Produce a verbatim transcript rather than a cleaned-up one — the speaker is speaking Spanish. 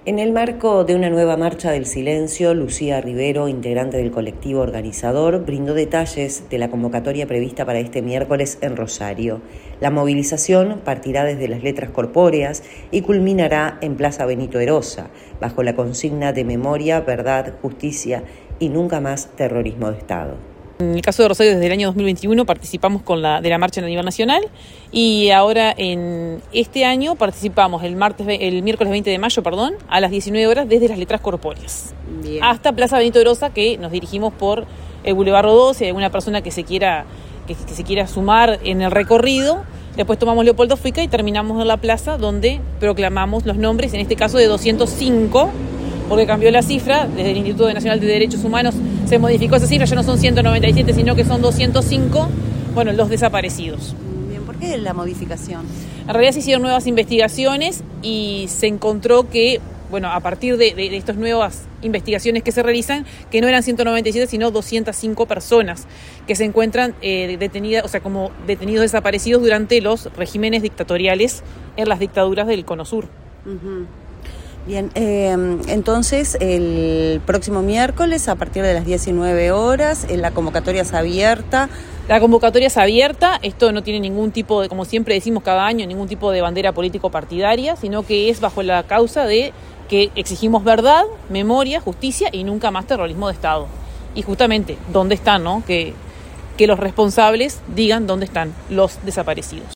En el marco de una nueva marcha del silencio, Lucía Rivero, integrante del colectivo organizador, brindó detalles de la convocatoria prevista para este miércoles en Rosario. La movilización partirá desde las Letras Corpóreas y culminará en Plaza Benito Erosa, bajo la consigna de memoria, verdad, justicia y nunca más terrorismo de Estado. En el caso de Rosario, desde el año dos mil veintiuno participamos con la, de la marcha a nivel nacional y ahora en este año participamos el martes, el miércoles veinte de mayo, perdón, a las diecinueve horas desde las Letras Corpóreas. Bien. Hasta Plaza Benito Erosa, que nos dirigimos por el Boulevard Rodó. Si hay alguna persona que se quiera que, que se quiera sumar en el recorrido, después tomamos Leopoldo Fuica y terminamos en la plaza, donde proclamamos los nombres, en este caso de doscientos cinco, porque cambió la cifra, desde el Instituto Nacional de Derechos Humanos se modificó esa cifra, ya no son ciento noventa y siete, sino que son doscientos cinco, bueno, los desaparecidos. Bien, ¿por qué la modificación? En realidad se hicieron nuevas investigaciones y se encontró que, bueno, a partir de, de, de estas nuevas investigaciones que se realizan, que no eran ciento noventa y siete, sino doscientas cinco personas que se encuentran eh, detenidas, o sea, como detenidos desaparecidos durante los regímenes dictatoriales en las dictaduras del Cono Sur. Uh-huh. Bien, eh, entonces el próximo miércoles a partir de las diecinueve horas, la convocatoria es abierta. La convocatoria es abierta, esto no tiene ningún tipo de, como siempre decimos cada año, ningún tipo de bandera político-partidaria, sino que es bajo la causa de que exigimos verdad, memoria, justicia y nunca más terrorismo de Estado. Y justamente, ¿dónde están, no? Que, que los responsables digan dónde están los desaparecidos.